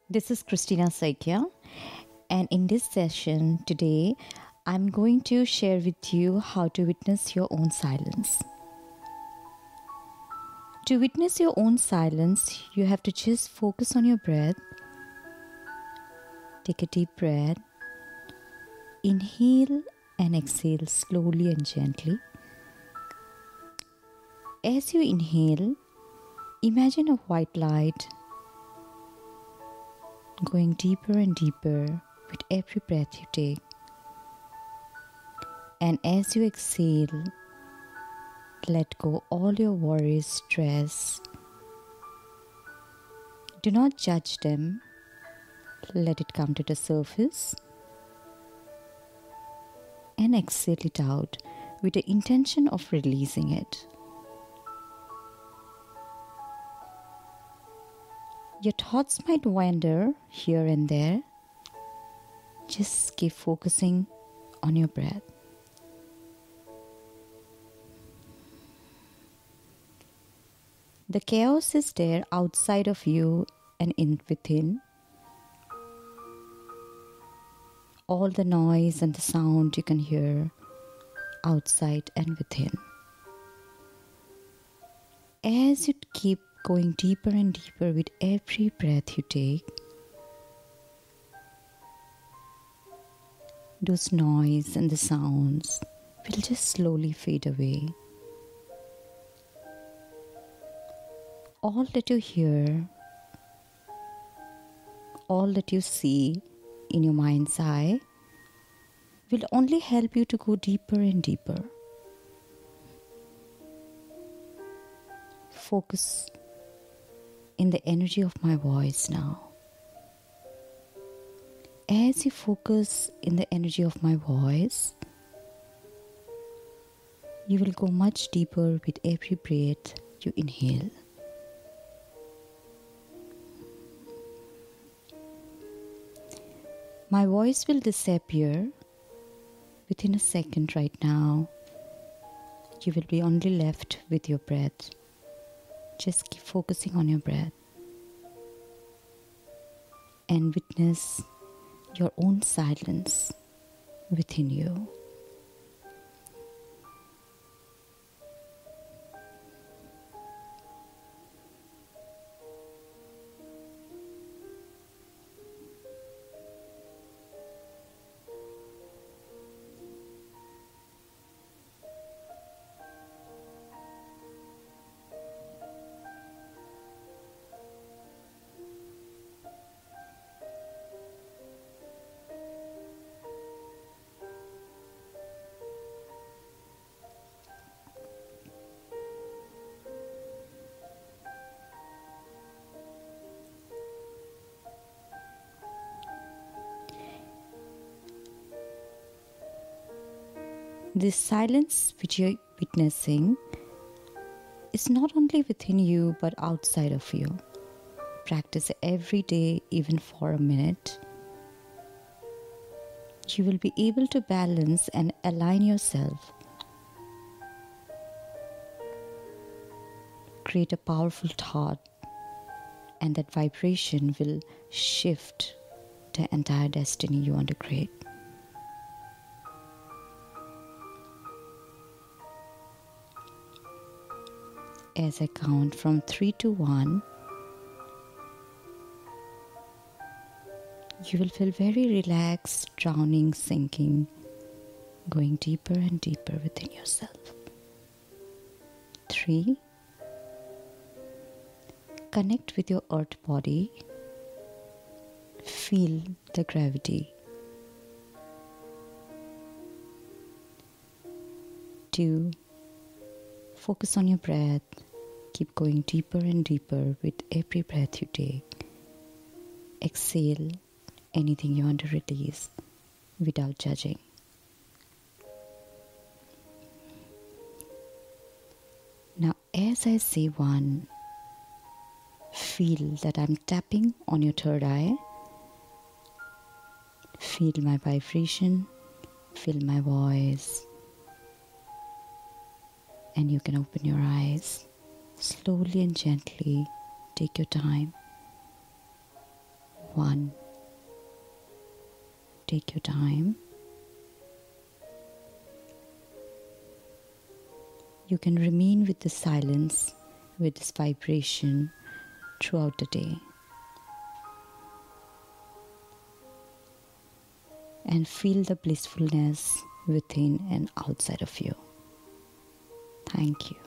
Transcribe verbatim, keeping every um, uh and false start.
This is Christina Saikia, and in this session today, I'm going to share with you how to witness your own silence. To witness your own silence, you have to just focus on your breath. Take a deep breath. Inhale and exhale slowly and gently. As you inhale, imagine a white light going deeper and deeper with every breath you take. And as you exhale, let go all your worries, stress. Do not judge them. Let it come to the surface. And exhale it out with the intention of releasing it. Your thoughts might wander here and there. Just keep focusing on your breath. The chaos is there outside of you and in within. All the noise and the sound you can hear outside and within. As you keep going deeper and deeper with every breath you take, those noise and the sounds will just slowly fade away. All that you hear, all that you see in your mind's eye will only help you to go deeper and deeper. Focus in the energy of my voice now. As you focus in the energy of my voice, you will go much deeper with every breath you inhale. My voice will disappear within a second right now. You will be only left with your breath. Just keep focusing on your breath and witness your own silence within you. This silence which you're witnessing is not only within you but outside of you. Practice every day, even for a minute. You will be able to balance and align yourself. Create a powerful thought, and that vibration will shift the entire destiny you want to create. As I count from three to one, you will feel very relaxed, drowning, sinking, going deeper and deeper within yourself. Three, connect with your earth body. Feel the gravity. Two, focus on your breath. Keep going deeper and deeper with every breath you take. Exhale anything you want to release without judging. Now, as I say one, feel that I'm tapping on your third eye. Feel my vibration. Feel my voice. And you can open your eyes. Slowly and gently, take your time. one. Take your time. You can remain with the silence, with this vibration throughout the day. And feel the blissfulness within and outside of you. Thank you.